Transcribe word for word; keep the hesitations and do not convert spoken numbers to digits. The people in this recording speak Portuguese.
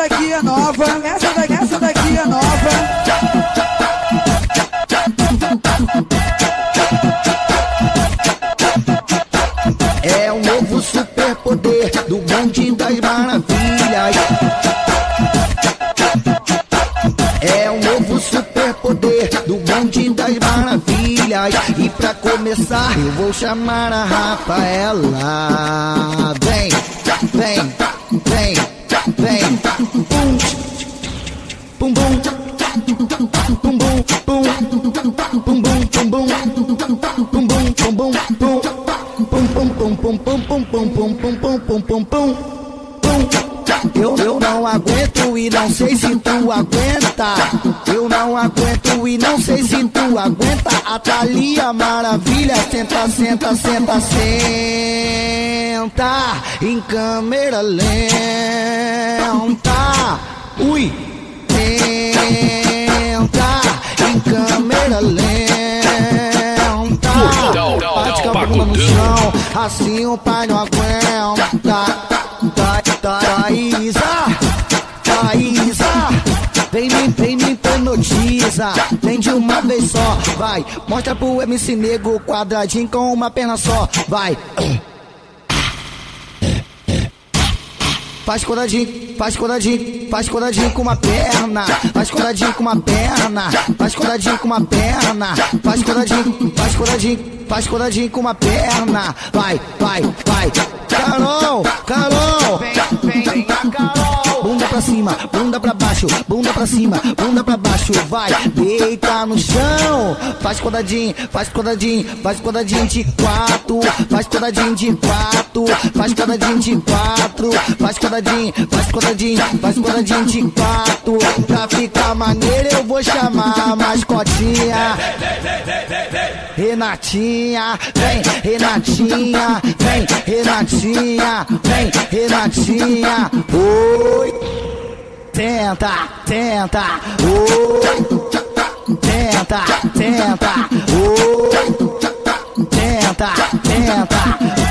daqui é nova, essa daqui, essa daqui é nova. É o novo superpoder do bonde das maravilhas. É o novo superpoder do bonde das maravilhas. E pra começar eu vou chamar a Rafaela. Vem, vem, vem, vem. Pum, pum, pum, pum, pum, pum, pum, pum, pum, pum, pum, pum, pum, pum. Pum pum pum pum pum pum pum pum pum pum pum pum pum. Eu, eu não aguento e não sei se tu aguenta. Eu não aguento e não sei se tu aguenta. A Thalia Maravilha, senta, senta, senta, senta. Em câmera lenta. Ui, senta. Em câmera lenta. Bate com a bunda no chão, assim o pai não aguenta. Tá, tá, Thaísa, Thaísa, vem me, vem me hipnotiza. Vem de uma vez só, vai. Mostra pro M C Nego quadradinho com uma perna só, vai. Faz quadradinho, faz quadradinho, faz quadradinho com uma perna. Faz quadradinho com uma perna. Faz quadradinho com uma perna. Faz quadradinho, faz quadradinho, faz quadradinho com uma perna. Vai, vai, vai. Carol, Carol, vem, vem, vem a Carol. Bunda pra cima, bunda pra baixo, bunda pra cima, bunda pra baixo. Vai, deita no chão. Faz quadradinho, faz quadradinho, faz quadradinho de quatro. Faz quadradinho de quatro. Faz quadradinho de quatro. Faz quadradinho, faz quadradinho, faz quadradinho de quatro. Pra ficar maneiro eu vou chamar a mascotinha Renatinha, vem Renatinha, vem Renatinha, vem Renatinha. Oi, tenta, tenta, oi, tenta, tenta, oi, tenta, tenta.